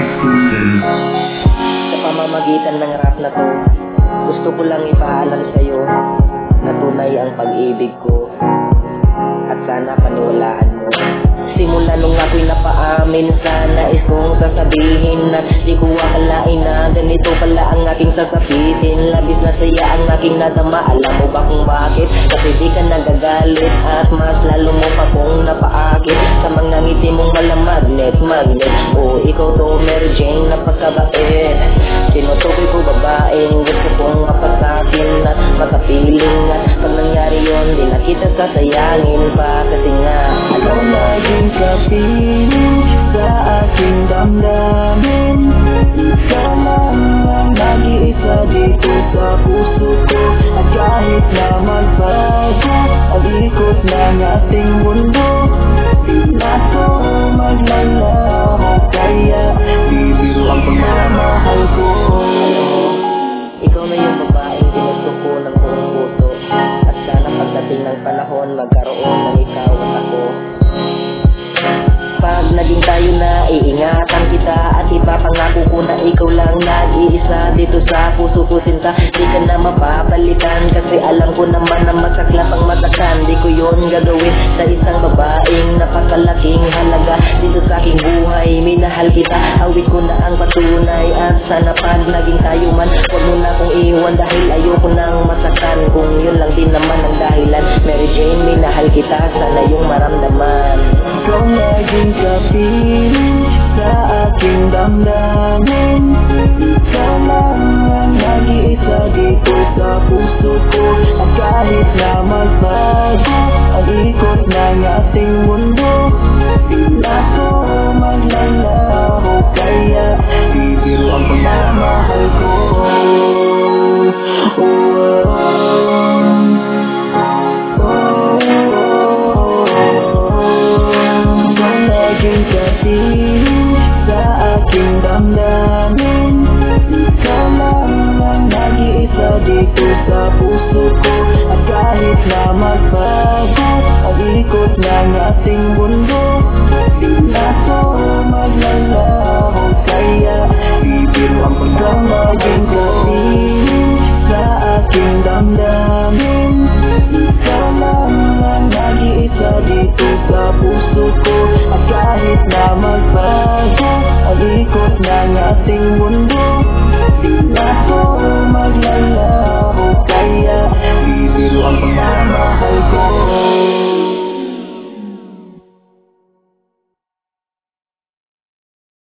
Sa pamamagitan ng rap na to, gusto ko lang ipaalam sa'yo na tunay ang pag-ibig ko, at sana paniwalaan mo. Simula nung ako'y napaamin sa nais kong sasabihin, at di ko akalain na ganito pala ang aking sasapitin. Labis na saya ang aking nadama, alam mo ba kung bakit? Kasi di ka nagagalit at mas lalo mo pa kong napaakit sa mga ngiti mong malamagnet. O ikaw to Mary Jane, napagkabait. Tinutukoy ko babaeng gusto kong mapasakin at makapiling, at pag nangyari yun di na kita sasayangin pa. Kasi nga alam na kapiling sa aking damdamin. Ikaw lang ang nag-iisa dito sa puso ko, at kahit na magbago ang ikot ng ating mundo, di na ko maglalaho, kaya bibiro ang pagmamahal ko. Ikaw na yung babaeng ginusto ko ng buong puso, at sana pagdating ng panahon magkaroon ng ikaw at ako. Pag naging tayo na, iingatan kita at ipapangako ko na ikaw lang nag-iisa dito sa puso ko sinta. Di ka na mapapalitan kasi alam ko naman na masaklap ang matakan. Di ko yun gagawin sa isang babaeng napakalaking halaga dito sa aking buhay. Minahal kita, awit ko na ang patunay, at sana pag naging tayo man, huwag mo na akong iwan dahil ayoko nang masakan. Kung yun lang din naman ang dahilan, Mary Jane, minahal kita, sana yung maramdaman. Ikaw naging kapiling sa aking damdamin. Ikaw lang ang nag-iisa dito sa puso ko, at kahit na magbago ang ikot ng ating mundo, di na ko maglalaho, kaya bibiro ang pagmamahal ko. Kapiling sa aking damdamin. Ikaw lang ang nag-iisa dito sa puso ko, at kahit na magbago ang ikot ng ating mundo, di na ko maglalaho, kaya bibiro ang pagmamahal ko. Kapiling sa aking damdamin. Ikaw lang ang nag-iisa dito sa puso ko, at kahit na magbago ang ikot ng ating mundo, di na ko maglalaho.